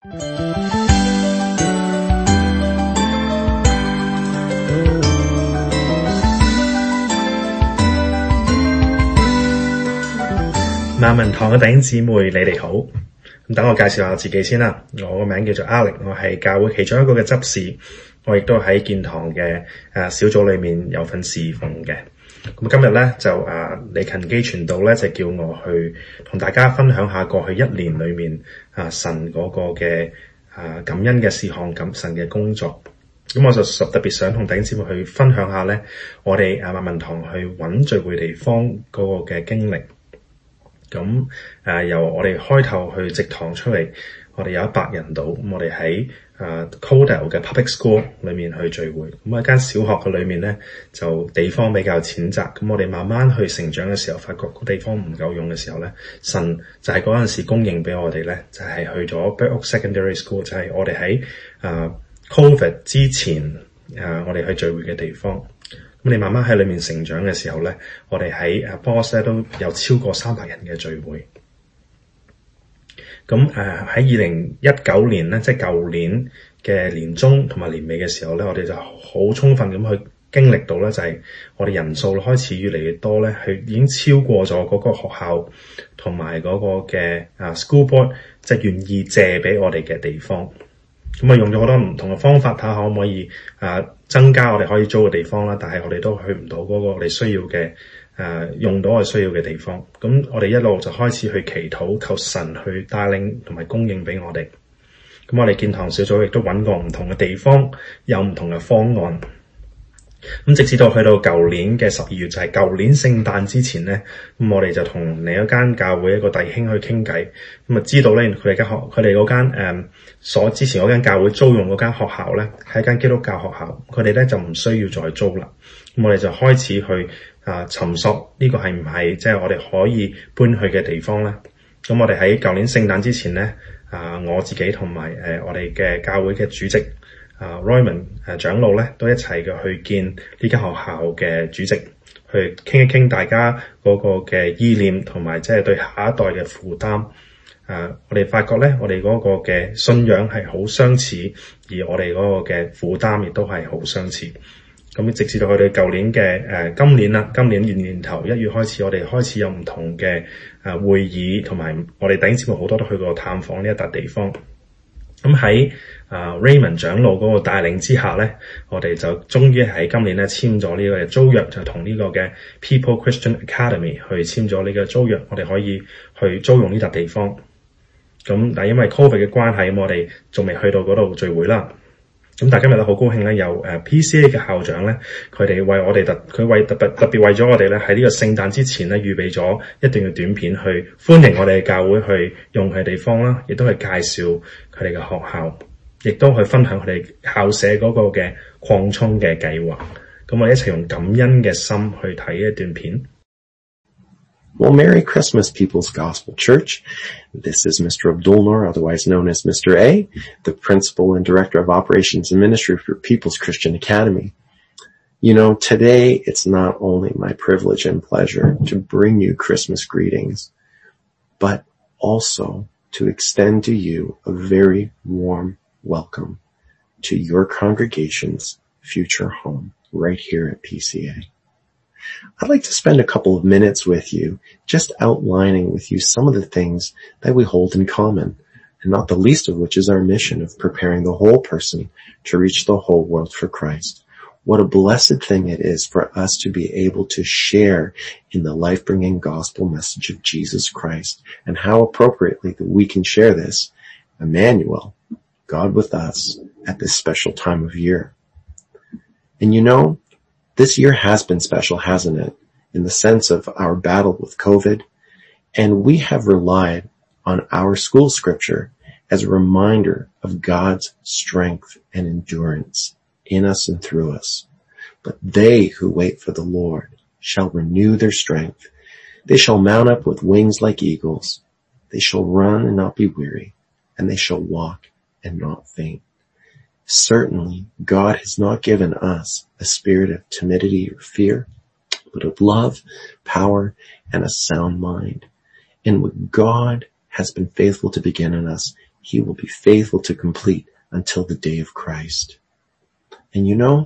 萬民堂嘅弟兄姊妹，你哋好。咁等我介紹下自己先啦。我個名叫做 Alex， 我係教會其中一個嘅執事，我亦都喺建堂嘅小組裏面有份侍奉嘅。咁今日咧就李勤基傳道咧就叫我去同大家分享下過去一年裏面神嗰個嘅感恩嘅事項，神嘅工作。咁我就特別想同弟兄姊妹去分享下咧，我哋萬民堂去揾聚會地方嗰個嘅經歷。咁由我哋開頭去植堂出嚟，我哋有100人度，咁我哋喺Codell 嘅 Public School 裏面去聚會。咁一間小學嘅裏面咧，就地方比較淺窄。咁我哋慢慢去成長嘅時候，發覺個地方唔夠用嘅時候咧，神就係嗰陣時供應俾我哋咧，就係去咗 Burdock Secondary School，就係我哋喺COVID 之前我哋去聚會嘅地方。咁你慢慢喺裏面成長嘅時候咧，我哋喺Boss 咧都有超過300人嘅聚會。咁喺2019年咧，即係舊年嘅年中同埋年尾嘅時候咧，我哋就好充分咁去經歷到咧，就係我哋人數開始越嚟越多咧，係已經超過咗嗰個學校同埋嗰個嘅school board 即係願意借俾我哋嘅地方。咁用咗好多唔同嘅方法，睇下可唔可以增加我哋可以租嘅地方啦。但係我哋都去唔到嗰個我哋需要嘅用到我哋需要嘅地方。咁我哋一路就開始去祈禱，求神去帶領同埋供應俾我哋。咁我哋建堂小組亦都揾過唔同嘅地方，有唔同嘅方案。咁直至到去到舊年嘅12月，就係舊年聖誕之前咧，咁我哋就同另一間教會一個弟兄去傾偈，咁知道咧佢哋嗰間之前嗰間教會租用嗰間學校咧係一間基督教學校，佢哋咧就唔需要再租啦。咁我哋就開始去尋索呢個係唔係即係我哋可以搬去嘅地方咧。咁我哋喺舊年聖誕之前咧，我自己同埋我哋嘅教會嘅主席Royman 長老咧都一齊嘅去見呢間學校嘅主席，去傾一傾大家嗰個嘅意念同埋即係對下一代嘅負擔。我哋發覺咧，我哋嗰個嘅信仰係好相似，而我哋嗰個嘅負擔亦都係好相似。咁直至到去到舊年嘅今年年頭1月開始，我哋開始有唔同嘅會議，同埋我哋弟兄姊妹好多都去過探訪呢一笪地方。咁喺Raymond 長老嗰個帶領之下咧，我哋就終於喺今年咧簽咗呢個租約，就同呢個嘅 People Christian Academy 去簽咗呢個租約，我哋可以去租用呢笪地方。咁但係因為 COVID 嘅關係，咁我哋仲未去到嗰度聚會啦。咁但係今日咧好高興咧，有PCA 嘅校長咧，佢哋為我哋特別為咗我哋咧喺呢個聖誕之前咧預備咗一段嘅短片，去歡迎我哋嘅教會去用佢嘅地方啦，亦都去介紹佢哋嘅學校，亦都去分享佢哋校舍嗰個嘅擴充嘅計劃。咁我哋一齊用感恩嘅心去睇一段片。 Well, Merry Christmas, People's Gospel Church. This is Mr. Abdul-Noor, otherwise known as Mr. A, the Principal and Director of Operations and Ministry for People's Christian Academy. You know, today it's not only my privilege and pleasure to bring you Christmas greetings, but also to extend to you a very warm welcome to your congregation's future home right here at PCA. I'd like to spend a couple of minutes with you just outlining with you some of the things that we hold in common, and not the least of which is our mission of preparing the whole person to reach the whole world for Christ. What a blessed thing it is for us to be able to share in the life-bringing gospel message of Jesus Christ, and how appropriately that we can share this, Emmanuel, God with us, at this special time of year. And you know, this year has been special, hasn't it? In the sense of our battle with COVID. And we have relied on our school scripture as a reminder of God's strength and endurance in us and through us. But they who wait for the Lord shall renew their strength. They shall mount up with wings like eagles. They shall run and not be weary, and they shall walk and not faint. Certainly, God has not given us a spirit of timidity or fear, but of love, power, and a sound mind. And what God has been faithful to begin in us, he will be faithful to complete until the day of Christ. And you know,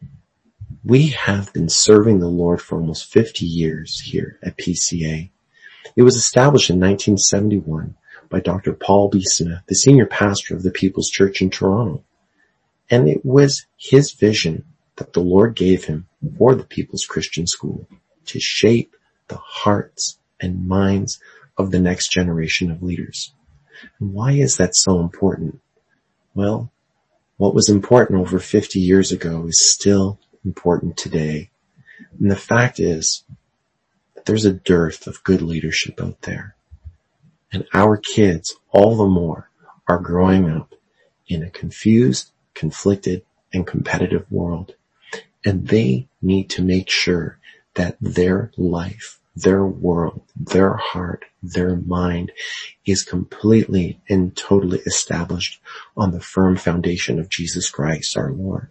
we have been serving the Lord for almost 50 years here at PCA. It was established in 1971 by Dr. Paul B. Smith, the senior pastor of the People's Church in Toronto. And it was his vision that the Lord gave him for the People's Christian School to shape the hearts and minds of the next generation of leaders. And why is that so important? Well, what was important over 50 years ago is still important today. And the fact is that there's a dearth of good leadership out there. And our kids, all the more, are growing up in a confused, conflicted, and competitive world. And they need to make sure that their life, their world, their heart, their mind is completely and totally established on the firm foundation of Jesus Christ, our Lord.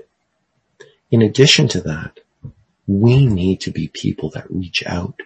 In addition to that, we need to be people that reach out.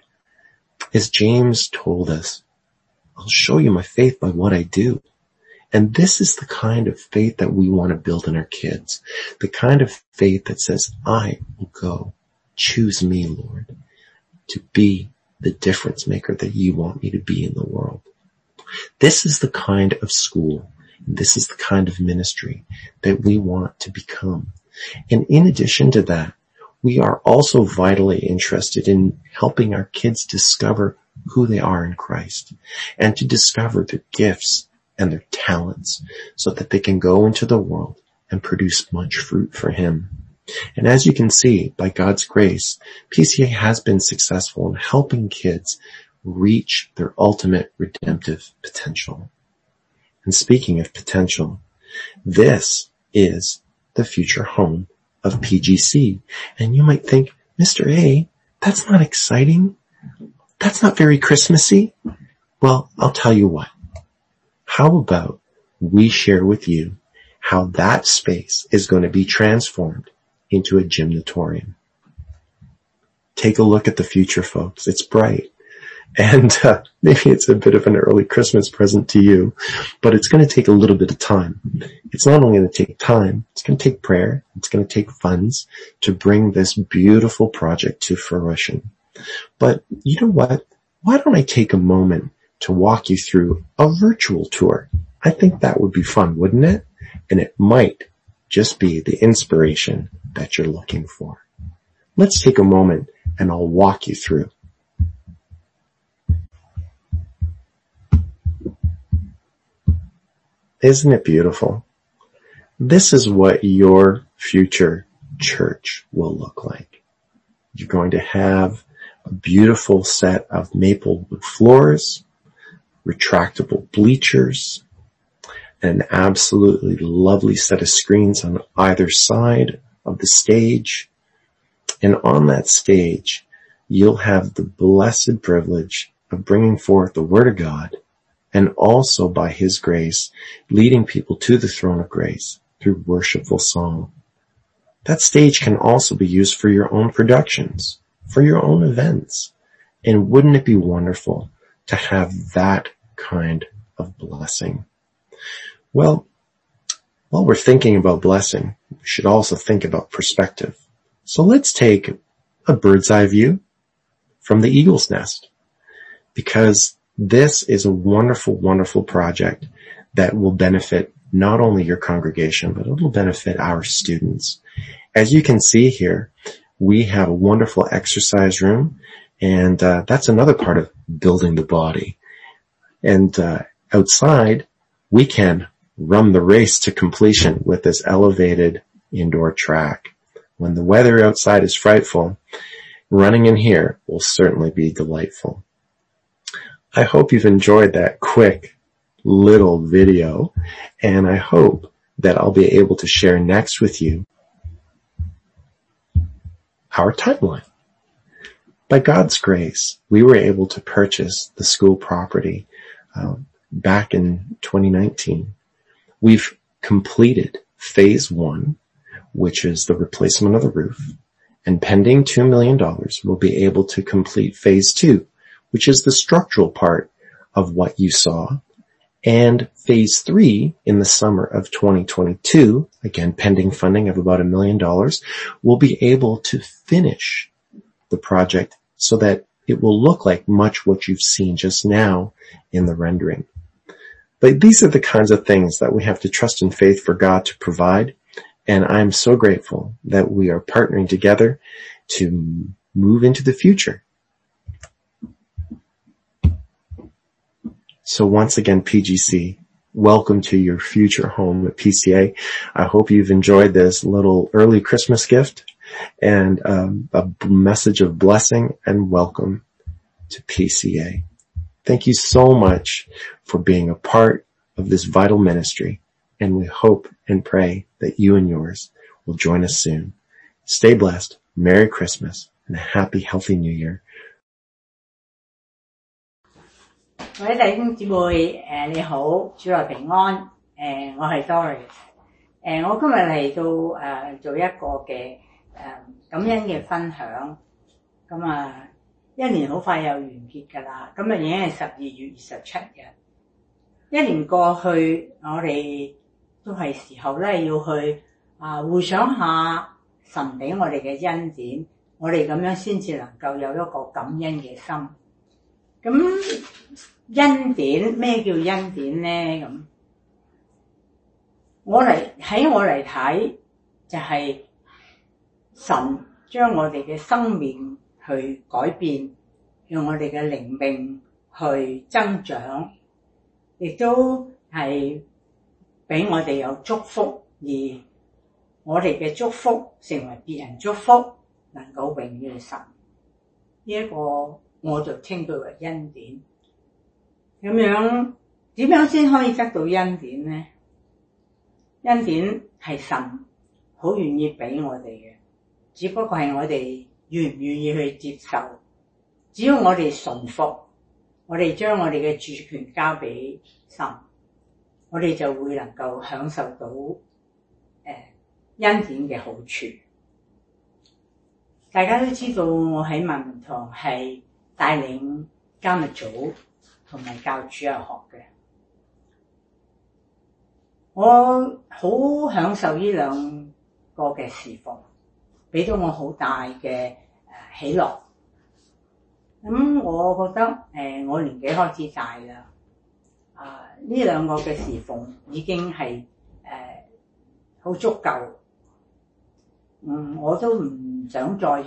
As James told us, I'll show you my faith by what I do. And this is the kind of faith that we want to build in our kids. The kind of faith that says, I will go. Choose me, Lord, to be the difference maker that you want me to be in the world. This is the kind of school, this is the kind of ministry that we want to become. And in addition to that, we are also vitally interested in helping our kids discover who they are in Christ and to discover their gifts and their talents so that they can go into the world and produce much fruit for Him. And as you can see, by God's grace, PCA has been successful in helping kids reach their ultimate redemptive potential. And speaking of potential, this is the future home of PGC. And you might think, Mr. A, that's not exciting. That's not very Christmassy. Well, I'll tell you what. How about we share with you how that space is going to be transformed into a gymnatorium. Take a look at the future, folks. It's bright. And maybe it's a bit of an early Christmas present to you, but it's going to take a little bit of time. It's not only going to take time, it's going to take prayer, it's going to take funds to bring this beautiful project to fruition. But you know what? Why don't I take a moment to walk you through a virtual tour? I think that would be fun, wouldn't it? And it might just be the inspiration that you're looking for. Let's take a moment and I'll walk you through. Isn't it beautiful? This is what your future church will look like. You're going to have a beautiful set of maple wood floors, retractable bleachers, an absolutely lovely set of screens on either side of the stage. And on that stage, you'll have the blessed privilege of bringing forth the Word of God and also by His grace, leading people to the throne of grace through worshipful song. That stage can also be used for your own productions, for your own events. And wouldn't it be wonderful to have that kind of blessing? Well, while we're thinking about blessing, we should also think about perspective. So let's take a bird's eye view from the eagle's nest, because this is a wonderful, wonderful project that will benefit not only your congregation, but it will benefit our students. As you can see here, we have a wonderful exercise room, and that's another part of building the body. And outside, we can run the race to completion with this elevated indoor track. When the weather outside is frightful, running in here will certainly be delightful. I hope you've enjoyed that quick little video, and I hope that I'll be able to share next with you our timeline. By God's grace, we were able to purchase the school property back in 2019. We've completed phase 1, which is the replacement of the roof, and pending $2 million, we'll be able to complete phase 2, which is the structural part of what you saw. And phase 3 in the summer of 2022, again pending funding of about $1 million, will be able to finish the project so that it will look like much what you've seen just now in the rendering. But these are the kinds of things that we have to trust in faith for God to provide. And I'm so grateful that we are partnering together to move into the future. So once again, PGC, welcome to your future home at PCA. I hope you've enjoyed this little early Christmas gift and a message of blessing and welcome to PCA. Thank you so much for being a part of this vital ministry, and we hope and pray that you and yours will join us soon. Stay blessed, Merry Christmas, and a happy, healthy New Year. 各位弟兄姊妹，你好，主內平安。我係 Doris。我今日嚟到做一個嘅感恩嘅分享。咁一年好快又完結㗎啦。今日已經係12月27日。一年過去，我哋都係時候咧要去回想下神俾我哋嘅恩典，我哋咁樣先至能夠有一個感恩嘅心。咁恩典，咩叫恩典呢？咁我嚟睇，就係神將我哋嘅生命去改變，讓我哋嘅靈命去增長，亦都係俾我哋有祝福，而我哋嘅祝福成為別人祝福，能夠榮耀神。呢一個我就稱佢為恩典。咁樣點樣先可以得到恩典呢？恩典係神好願意俾我哋嘅，只不過係我哋願唔願意去接受。只要我哋順服，我哋將我哋嘅主權交俾神，我哋就會能夠享受到恩典嘅好處。大家都知道我喺萬民堂係帶領加密組同埋教主日學嘅，我好享受呢兩個嘅侍奉，俾到我好大嘅喜樂。咁我覺得我年紀開始大啦，呢兩個嘅侍奉已經係好足夠。我都唔想再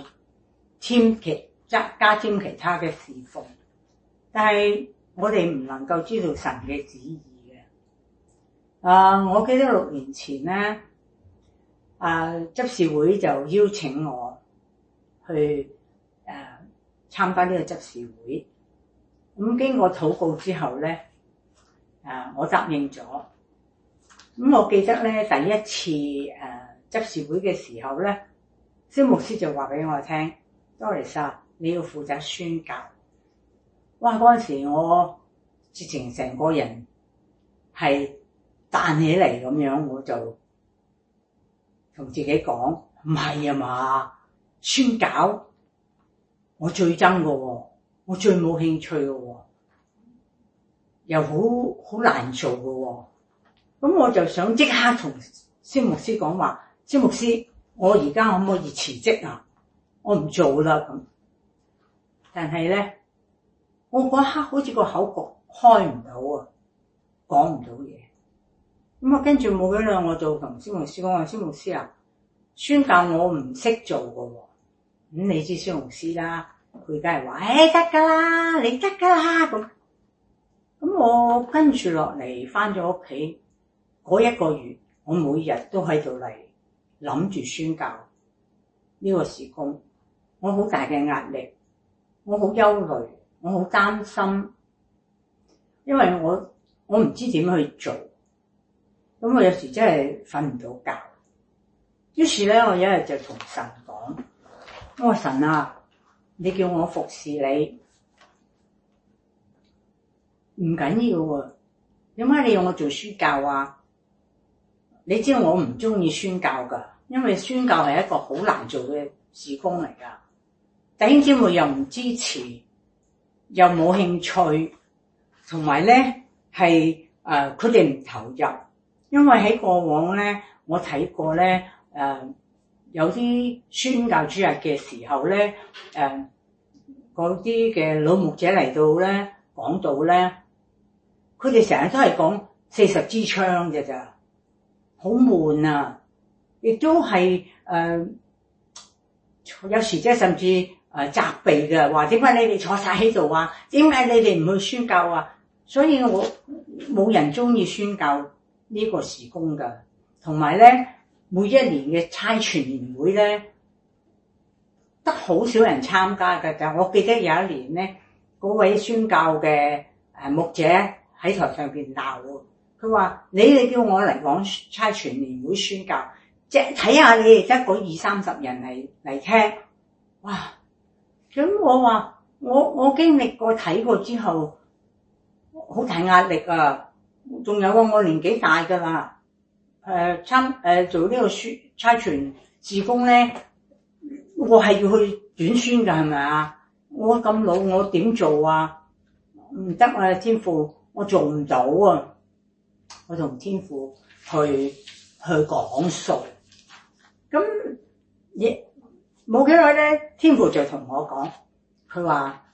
加添其他嘅侍奉，但係我哋唔能夠知道神嘅旨意嘅。我記得6年前咧，執事會就邀請我去參加呢個執事會。咁經過禱告之後咧，我答應咗。咁我記得咧，第一次執事會嘅時候咧，蕭牧師就話俾我聽 ，Doris 你要負責宣教。哇！嗰陣時我直情成個人係彈起嚟咁樣，我就同自己講：唔係啊嘛，宣教我最憎㗎喎，我最冇興趣㗎喎，又好難做㗎喎。咁我就想即刻同蕭牧師講話：蕭牧師，我而家可唔可以辭職啊？我唔做啦咁。但係咧，我嗰刻好似個口開唔到啊，講唔到嘢。咁跟住冇幾耐，我就同蕭牧師講話：蕭牧師啊，宣教我唔識做㗎喎。咁你知蕭牧師啦，佢梗係話：得㗎啦，你得㗎啦咁。咁我跟住落嚟返咗屋企嗰1個月，我每日都喺度嚟諗住宣教呢個事工，我好大嘅壓力，我好憂慮，我好擔心，因為我唔知點去做，咁我有時真係瞓唔到覺。於是咧，我有一日就同神講：我話神啊，你叫我服侍你，唔緊要喎，點解你要我做宣教啊？你知道我唔中意宣教㗎，因為宣教係一個好難做嘅事工嚟㗎。弟兄姊妹又唔支持，又冇興趣，同埋咧係佢哋唔投入，因為喺過往咧，我睇過咧，有啲宣教主日嘅時候咧，嗰啲嘅老牧者嚟到咧講道咧，佢哋成日都係講40支槍嘅咋，好悶啊！亦都係有時即係甚至責備嘅，話點解你哋坐晒喺度啊？點解你哋唔去宣教啊？所以我冇人中意宣教呢個事工㗎，同埋咧每一年嘅差傳年會咧，得好少人參加㗎咋。我記得有一年咧，嗰位宣教嘅牧者喺台上邊鬧喎，佢話：你哋叫我嚟講差傳年會宣教，即係睇下你哋得嗰20-30人嚟聽，哇！咁我話我經歷過睇過之後，好大壓力啊！仲有我年紀大㗎啦，做呢個差傳事工咧，我係要去短宣㗎，係咪啊？我咁老，我點做啊？唔得啊，天父，我做唔到啊！我同天父去講數，咁亦冇幾耐咧，天父就同我講，佢話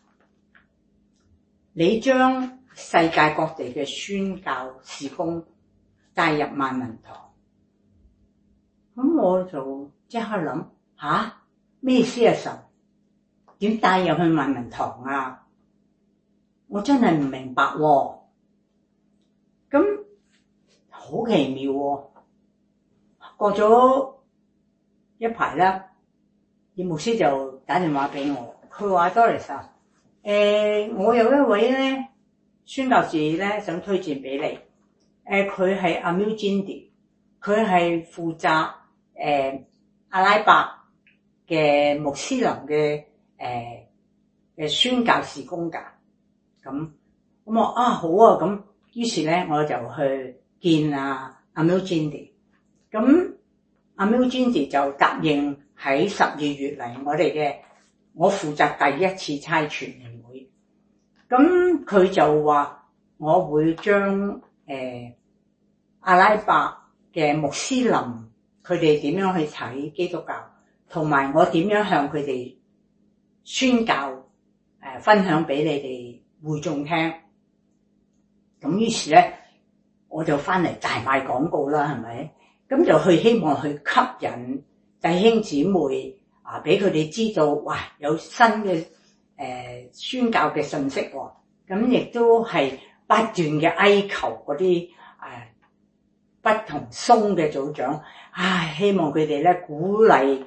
你將世界各地嘅宣教事工帶入萬民堂，咁我就即刻諗咩意思啊？神點帶入去萬民堂啊？我真係唔明白喎。咁好奇妙喎。過咗一排啦，葉牧師就打電話俾我，佢話 Doris 啊，我有一位咧宣教士咧想推薦俾你，佢係 Amil Jindi， 佢係負責阿拉伯嘅穆斯林嘅宣教事工㗎。咁我好啊，咁於是咧我就去見Amil Jindi， 咁Amil Jindi就答應喺12月嚟我負責第一次差傳年會。咁佢就話我會將阿拉伯嘅穆斯林佢哋點樣去睇基督教，同埋我點樣向佢哋宣教分享俾你哋會眾聽。咁於是咧我就翻嚟大賣廣告啦，係咪？咁就希望去吸引弟兄姊妹俾佢哋知道，哇，有新嘅宣教嘅信息喎。咁亦都係不斷嘅哀求嗰啲不同松嘅組長，希望佢哋咧鼓勵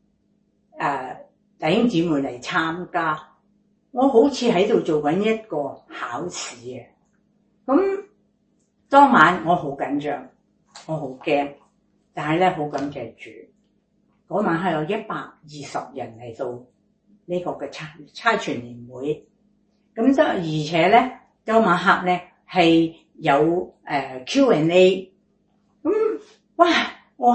弟兄姊妹嚟參加。我好似喺度做緊一個考試嘅。咁當晚我好緊張，我好驚，但係咧好感謝主。嗰晚係有120人嚟到呢個嘅差傳年會。咁而且咧當晚黑咧係有Q&A。咁哇！我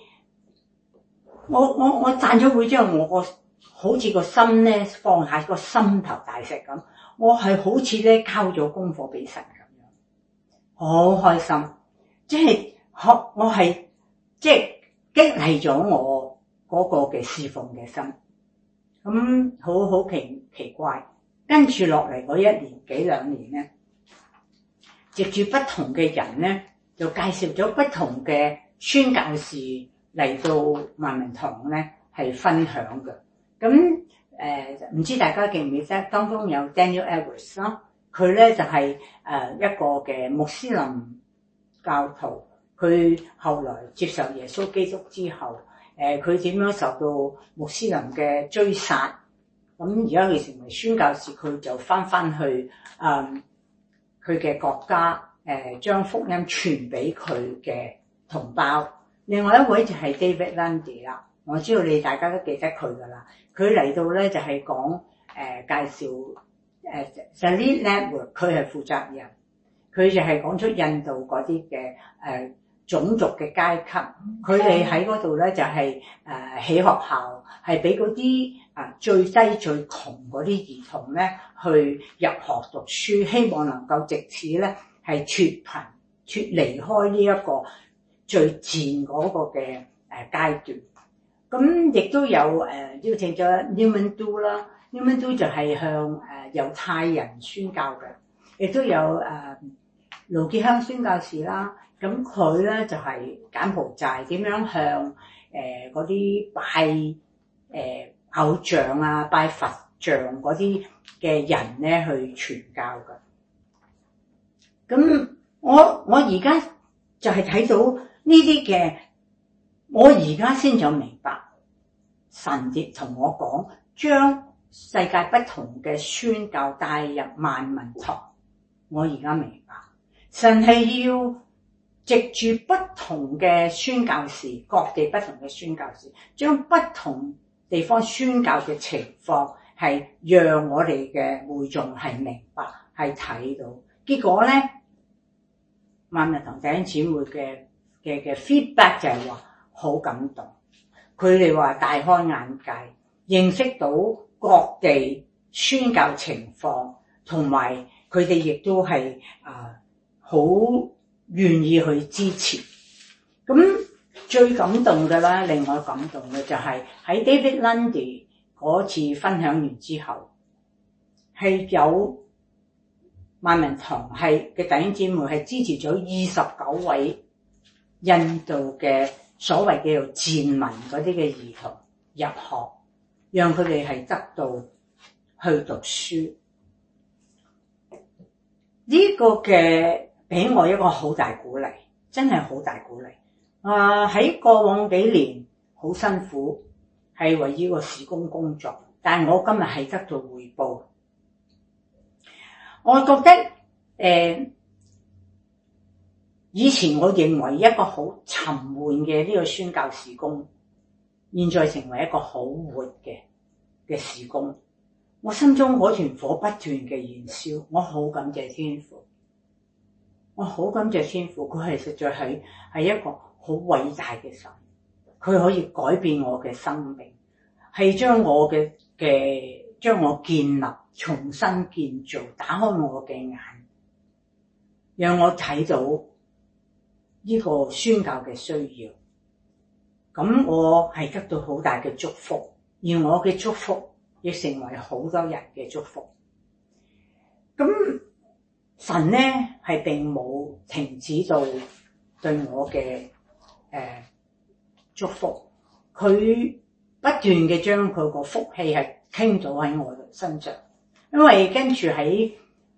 散咗會之後，我好似個心咧放下個心頭大石咁，我係好似咧交咗功課俾神咁樣，好開心。即係我係即係激勵咗我嗰個嘅侍奉嘅心。咁好奇怪，跟住落嚟嗰1年幾2年咧，藉住不同嘅人咧，就介紹咗不同嘅宣教士嚟到萬民堂咧，係分享嘅。咁唔知大家記唔記得當中有 Daniel Edwards 啦，佢咧就係一個嘅穆斯林教徒，佢後來接受耶穌基督之後，佢點樣受到穆斯林嘅追殺，咁而家佢成為宣教士，佢就翻去佢嘅國家，將福音傳俾佢嘅同胞。另外一位就係 David Lundy 啦，我知道大家都記得佢噶啦。佢嚟到咧就係講介紹Salit Network， 佢係負責人，佢就係講出印度嗰啲嘅種族嘅階級，佢哋喺嗰度咧就係起學校，係俾嗰啲最低最窮嗰啲兒童咧去入學讀書，希望能夠藉此咧係係脫貧脫離開呢一個最賤嗰個嘅階段。咁亦都有邀請咗 Newman Do 啦 ，Newman Do 就係向猶太人宣教嘅，亦都有盧傑香宣教士啦。咁佢咧就係柬埔寨點樣向嗰啲拜偶像啊、拜佛像嗰啲嘅人咧去傳教嘅。咁我而家就係睇到呢啲嘅，我而家先就明白神亦同我講，將世界不同嘅宣教帶入萬民堂。我而家明白，神係要藉住不同嘅宣教士，各地不同嘅宣教士，將不同地方宣教嘅情況係讓我哋嘅會眾係明白，係睇到。結果咧，萬民堂弟兄姊妹嘅 feedback 就係話好感動，佢哋話大開眼界，認識到各地宣教情況，同埋佢哋亦都係好願意去支持。咁最感動嘅啦，令我感動嘅就係喺 David Lundy 嗰次分享完之後，係有萬民堂係嘅弟兄姊妹係支持咗29位印度嘅所謂叫做賤民嗰啲嘅兒童入學，讓佢哋係得到去讀書。呢個嘅俾我一個好大鼓勵，真係好大鼓勵。喺過往幾年好辛苦，係為呢個事工工作，但係我今日係得到回報。我覺得以前我認為一個好沉悶嘅呢個宣教事工，現在成為一個好活嘅事工。我心中嗰團火不斷嘅燃燒，我好感謝天父，我好感謝天父，佢係實在係一個好偉大嘅神，佢可以改變我嘅生命，係將我建立、重新建造，打開我嘅眼，讓我睇到呢個宣教嘅需要。咁我係得到好大嘅祝福，而我嘅祝福亦成為好多人嘅祝福。咁神咧係並冇停止到對我嘅祝福，佢不斷嘅將佢個福氣係傾倒喺我身上。因為跟住喺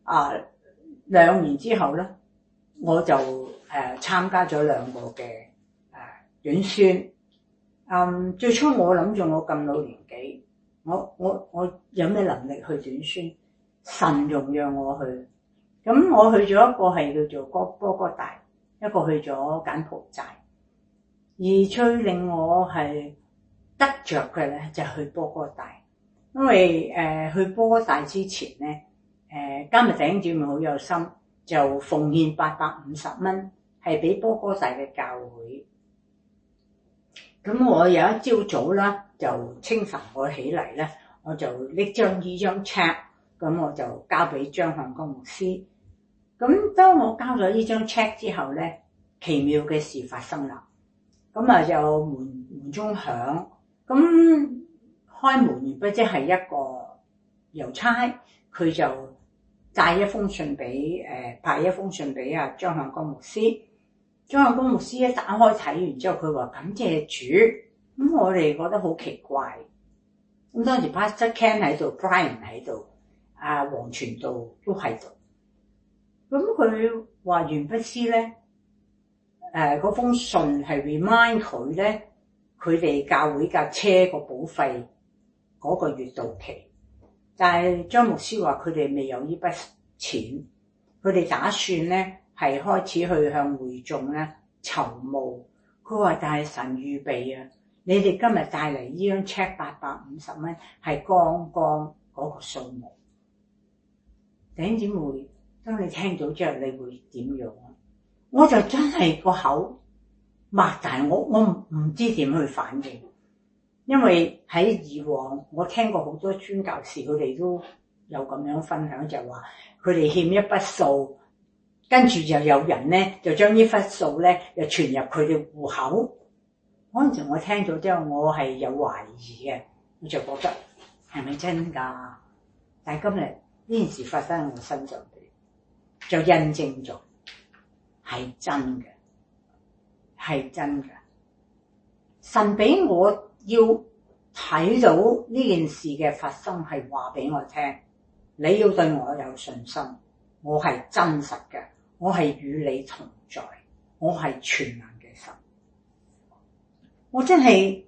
2年之後咧，我就參加咗2個嘅短宣。最初我諗住我咁老年紀，我有咩能力去短宣？神容讓我去。咁我去咗一個係叫做波哥大，一個去咗柬埔寨。而最令我係得着嘅咧，就係去波哥大。因為去波哥大之前咧，加密弟兄姊妹好有心，就奉獻850蚊，係俾波哥大嘅教會。咁我有一朝早啦，就清晨我起嚟咧，我就拎呢張 check， 咁我就交俾張向光牧師。咁當我交咗呢張 check 之後咧，奇妙嘅事發生啦。咁就門鐘響，咁開門完畢，即係一個郵差，佢就帶一封信俾派一封信俾張向光牧師。張向光牧師一打開睇完之後，佢話感謝主。咁我哋覺得好奇怪。咁當時 Pastor Ken 喺度 ，Brian 喺度，黃傳道都喺度。咁佢話完不知咧，嗰封信係 remind 佢咧，佢哋教會架車個保費嗰個月到期，但係張牧師話佢哋未有呢筆錢，佢哋打算咧係開始去向會眾咧籌募。佢話但係神預備啊，你哋今日帶嚟呢張 check 850蚊係剛剛嗰個數目。弟兄姊妹，當你聽到之後，你會點樣啊？我就真係個口擘大，我唔知點去反應。因為喺以往我聽過好多宣教士，佢哋都有咁樣分享，就話佢哋欠一筆數， 跟住就有人咧就將呢筆數咧就存入佢哋戶口。嗰陣時我聽咗之後，我係有懷疑嘅，我就覺得係咪真㗎？但係今日呢件事發生喺我身上邊，就印證咗係真嘅，係真嘅。神俾我要睇到呢件事嘅發生，係話俾我聽，你要對我有信心，我係真實嘅，我係與你同在，我係全能嘅神。我真係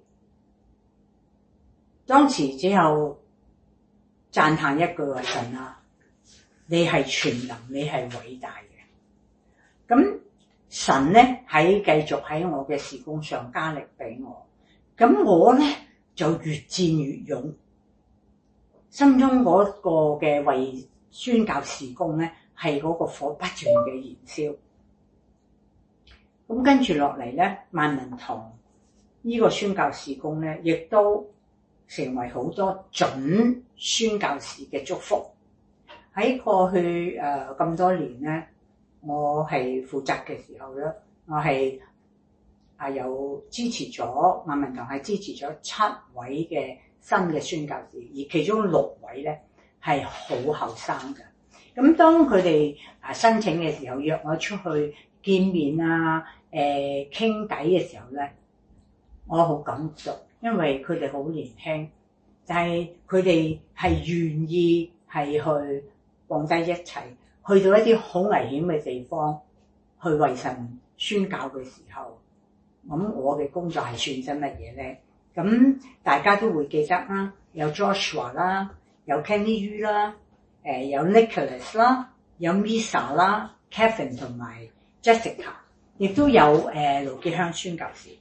當時只有讚嘆一句話：神啊，你係全能，你係偉大嘅。咁神咧喺繼續喺我嘅事工上加力俾我，咁我咧就越戰越勇，心中嗰個嘅為宣教事工咧係嗰個火不斷嘅燃燒。咁跟住落嚟咧，萬民堂呢個宣教事工咧，亦都成為好多準宣教士嘅祝福。喺過去咁多年咧，我係負責嘅時候咧，我係有支持咗萬民堂係支持咗7位嘅新嘅宣教士，而其中6位咧係好後生嘅。咁當佢哋申請嘅時候，約我出去見面啊，傾偈嘅時候咧，我好感動，因為佢哋好年輕，但係佢哋係願意係去放低一切，去到一啲好危險嘅地方去為神宣教嘅時候，咁我嘅工作係算真乜嘢咧？咁大家都會記得啦，有 Joshua 啦，有 Kenny Yu 啦，有 Nicholas 啦，有 Misa 啦 ，Kevin 同埋 Jessica， 亦都有盧傑香宣教士。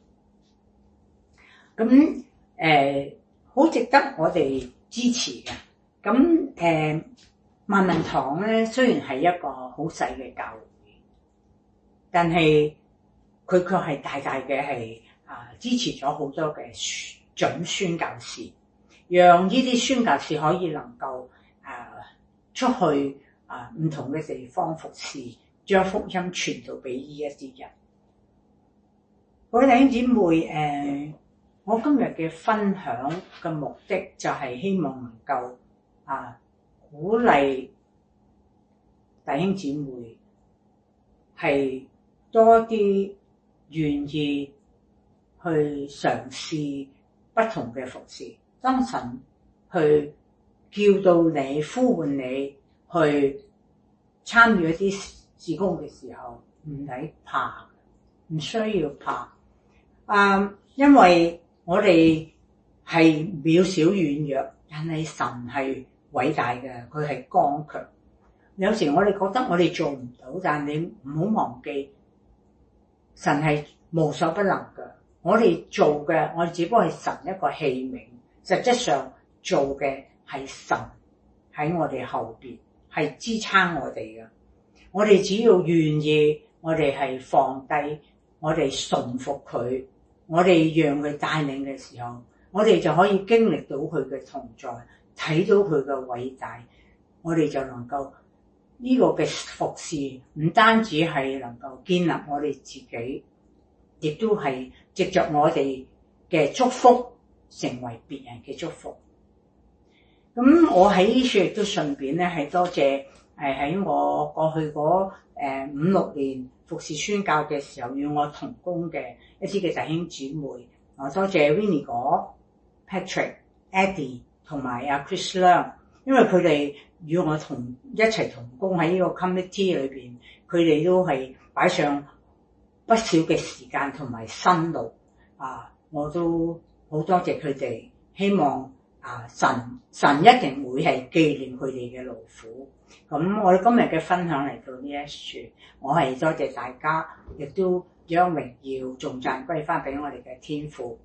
咁好值得我哋支持嘅。咁萬民堂咧，雖然係一個好細嘅教會，但係佢卻係大大嘅係支持咗好多嘅準宣教士，讓呢啲宣教士可以能夠出去唔同嘅地方服侍，將福音傳到俾呢一啲人。各位弟兄姊妹，我今日嘅分享嘅目的就係希望能夠鼓勵弟兄姊妹係多啲願意去嘗試不同嘅服侍。當神去叫到你、呼喚你去參與一啲事工嘅時候，唔使怕，唔需要怕。因為我哋係渺小軟弱，但係神係偉大嘅，佢係剛強。有時我哋覺得我哋做唔到，但你唔好忘記，神係無所不能嘅。我哋做嘅，我哋只不過係神一個器皿，實質上做嘅係神喺我哋後邊，係支撐我哋嘅。我哋只要願意，我哋係放低，我哋順服佢，我哋讓佢帶領嘅時候，我哋就可以經歷到佢嘅同在，睇到佢嘅偉大，我哋就能夠呢個嘅服侍唔單止係能夠建立我哋自己，亦都係藉着我哋嘅祝福成為別人嘅祝福。咁我喺呢處亦都順便咧係多謝喺我過去嗰5-6年服侍宣教嘅時候與我同工嘅一啲嘅弟兄姊妹，我多謝 Winnie 哥、Patrick、Eddie 同埋阿 Chris Leung， 因為佢哋與我一齊同工喺呢個 committee 裏邊，佢哋都係擺上不少嘅時間同埋辛勞我都好多謝佢哋，希望神一定會係紀念佢哋嘅勞苦。咁我哋今日嘅分享嚟到呢一處，我係多謝大家，亦都將榮耀頌讚歸翻俾我哋嘅天父。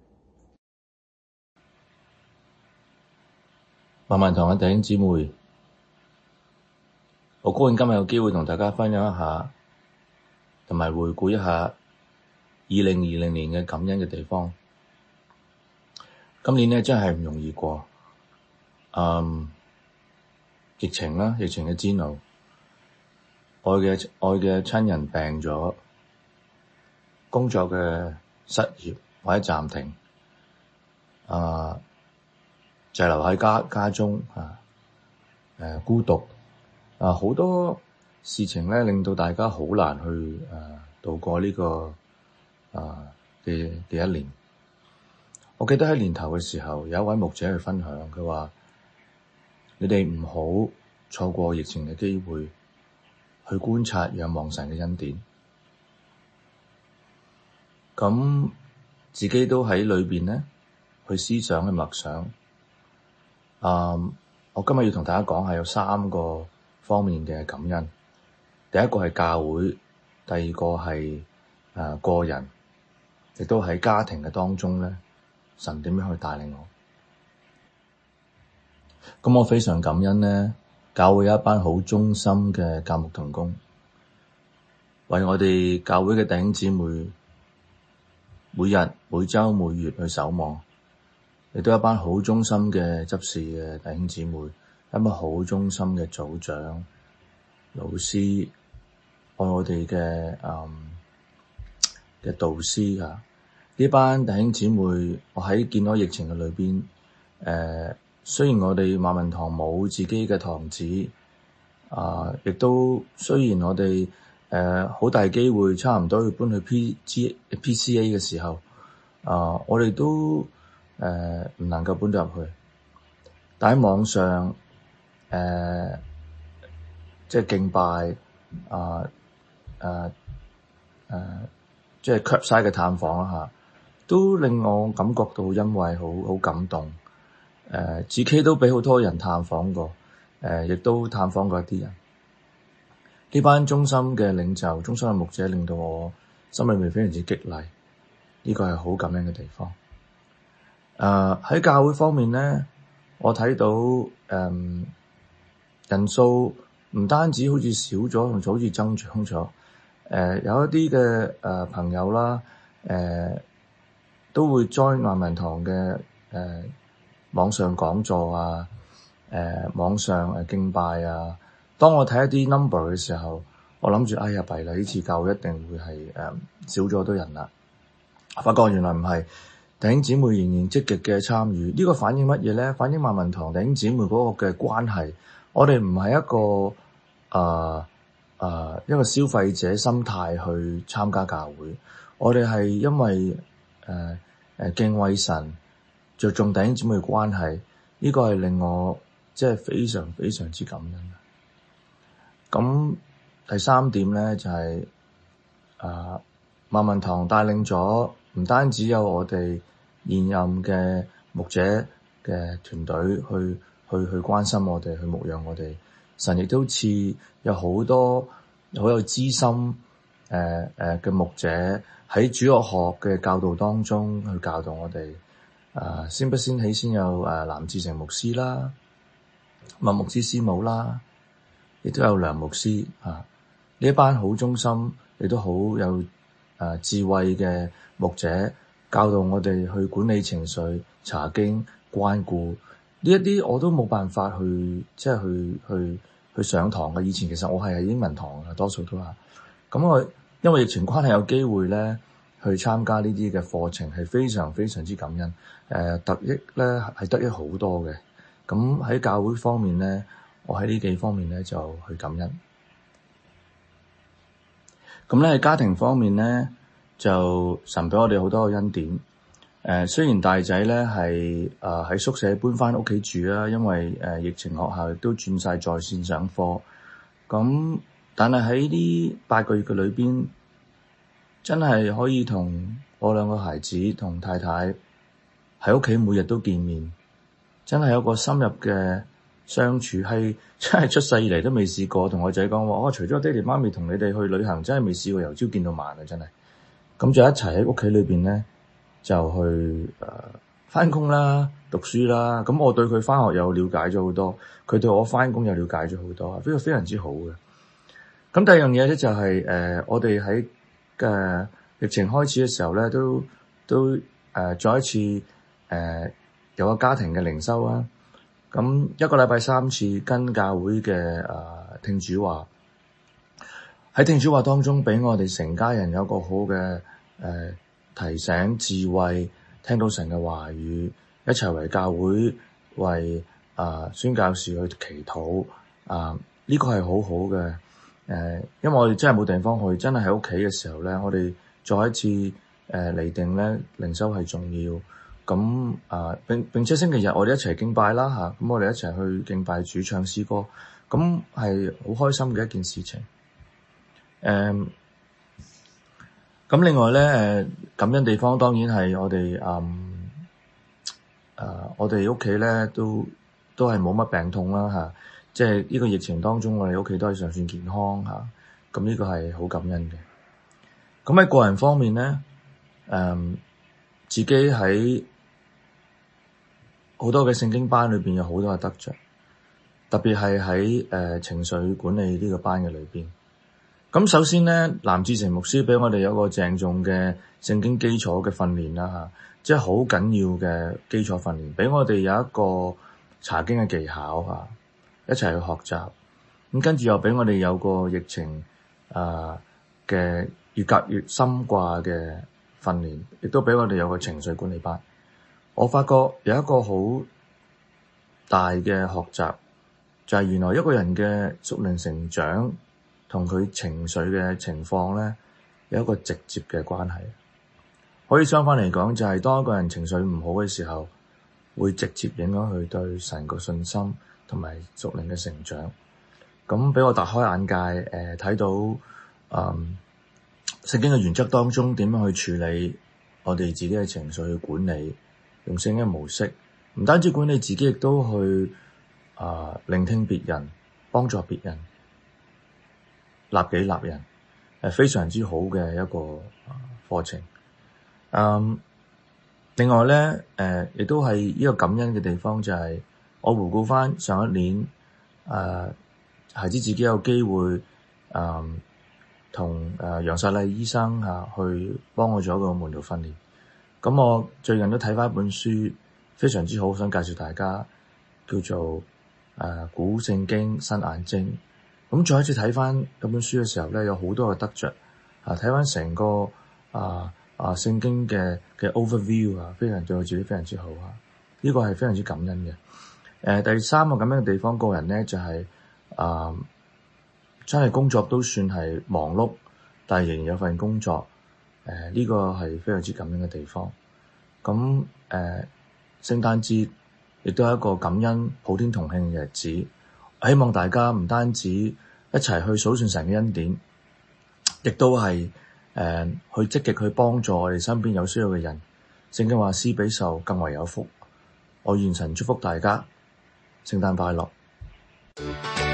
萬民堂嘅弟兄姊妹，好高興今日有機會同大家分享一下，同埋回顧一下2020年嘅感恩嘅地方。今年咧真係唔容易過，疫情啦，疫情嘅煎熬， 愛嘅親人病咗，工作嘅失業或者暫停，滯留喺家中孤獨好多事情咧，令到大家好難去度過呢個嘅一年。我記得喺年頭嘅時候，有一位牧者去分享，佢話：你哋唔好錯過疫情嘅機會，去觀察仰望神嘅恩典。咁自己都喺裏邊咧，去思想去默想。我今日要同大家講係有3個方面嘅感恩。第一個係教會，第二個係個人，亦都喺家庭嘅當中咧，神點樣去帶領我。咁我非常感恩咧，教會有一班好忠心嘅教牧同工，為我哋教會嘅弟兄姊妹每日、每週、每月去守望，亦都有一班好忠心嘅執事嘅弟兄姊妹，一班好忠心嘅組長、老師，愛我哋嘅導師啊！呢班弟兄姊妹，我喺見到疫情嘅裏邊，雖然我哋萬民堂冇自己嘅堂址，亦都雖然我哋好大機會差唔多要搬去 PCA 嘅時候，我哋都唔能夠搬咗入去，但喺網上即係敬拜即係 curbside 嘅探訪啦都令我感覺到欣慰，好感動。自己都俾好多人探訪過，亦都探訪過一啲人。呢班忠心嘅領袖、忠心嘅牧者，令到我心裏面非常之激勵。呢個係好感恩嘅地方。喺教會方面咧，我睇到人數唔單止好似少咗，仲好似增長咗。有一啲嘅朋友啦，都會 join 萬民堂嘅網上講座啊，網上敬拜啊。當我睇一啲 number 嘅時候，我諗住哎呀弊啦，呢次教會一定會係少咗好多人啦。發覺原來唔係，弟兄姊妹仍然積極嘅參與。呢個反映乜嘢咧？反映萬民堂弟兄姊妹嗰個嘅關係。我哋唔係一個消費者心態去參加教會，我哋係因為敬畏神，着重弟兄姊妹嘅關係。呢個係令我即係非常非常之感恩。咁第3點咧就係萬民堂帶領咗唔單止有我哋現任嘅牧者嘅團隊去關心我哋，去牧養我哋。神亦都賜有好多好有資深嘅牧者喺主日學嘅教導當中去教導我哋。先不先起先有藍志成牧師啦，麥牧師師母啦，亦都有梁牧師呢一班好忠心，亦都好有智慧嘅牧者，教導我哋去管理情緒、查經、關顧呢一啲，我都冇辦法去即係去上堂嘅。以前其實我係英文堂嘅，多數都係咁。我因為疫情關係有機會咧去參加呢啲嘅課程，係非常非常之感恩。得益咧係得益好多嘅。咁喺教會方面咧，我喺呢幾方面咧就去感恩。咁咧喺家庭方面咧，就神俾我哋好多嘅恩典。雖然大仔咧係喺宿舍搬翻屋企住啦，因為疫情學校亦都轉晒在線上課。咁但係喺呢8個月嘅裏邊，真係可以同我2個孩子同太太喺屋企每日都見面，真係有個深入嘅相處，係真係出世以嚟都未試過。同我仔講話，除咗爹哋媽咪同你哋去旅行，真係未試過由朝見到晚啊！真係咁就一齊喺屋企裏邊咧，就去翻工啦、讀書啦。咁我對佢翻學又了解咗好多，佢對我翻工又了解咗好多，呢個非常之好嘅。咁第二樣嘢咧就係我哋喺疫情開始嘅時候咧，都再一次有個家庭嘅靈修啊。咁1個禮拜3次跟教會嘅聽主話。 喺聽主話當中，俾我哋成家人有一個好嘅提醒、智慧，聽到神嘅話語，一齊為教會、為宣教士去祈禱。呢個係好好嘅。因為我哋真係冇地方去，真係喺屋企嘅時候咧，我哋再一次釐定咧靈修係重要。咁並且星期日我哋一齊敬拜啦嚇，咁我哋一齊去敬拜主、唱詩歌，咁係好開心嘅一件事情。咁另外咧感恩地方當然係我哋我哋屋企咧都係冇乜病痛啦嚇，即係呢個疫情當中我哋屋企都係尚算健康嚇，咁呢個係好感恩嘅。咁喺個人方面咧，自己喺好多嘅聖經班裏邊有好多嘅得着，特別係喺情緒管理呢個班嘅裏邊。咁首先咧，藍志成牧師俾我哋有個鄭重嘅聖經基礎嘅訓練啦嚇，即係好緊要嘅基礎訓練，俾我哋有一個查經嘅技巧嚇，一齊去學習。咁跟住又俾我哋有個疫情嘅越隔越深掛嘅訓練，亦都俾我哋有個情緒管理班。我發覺有一個好大嘅學習，就係原來一個人嘅屬靈成長同佢情緒嘅情況咧有一個直接嘅關係。可以相反嚟講，就係當一個人情緒唔好嘅時候，會直接影響佢對神個信心同埋屬靈嘅成長。咁俾我大開眼界，睇到聖經嘅原則當中點樣去處理我哋自己嘅情緒去管理，用聖經嘅模式，唔單止管理自己，亦都去聆聽別人，幫助別人，立己立人，非常之好嘅一個課程。另外咧，亦都係呢個感恩嘅地方，就係我回顧翻上一年，孩子自己有機會同楊世麗醫生去幫我做一個門徒訓練。咁我最近都睇翻一本書，非常之好，想介紹大家，叫做古聖經新眼睛。咁再一次睇翻嗰本書嘅時候咧，有好多嘅得着。睇翻成個聖經嘅 overview 非常對我自己非常之好呢個係非常之感恩嘅。第三個感恩嘅地方，個人咧就係真係工作都算係忙碌，但係仍然有份工作。呢個係非常之感恩嘅地方。咁聖誕節亦都係一個感恩普天同慶嘅日子。希望大家唔單止一齊去數算神嘅恩典，亦都係去積極去幫助我哋身邊有需要嘅人。聖經話施比受更為有福。我願神祝福大家，聖誕快樂。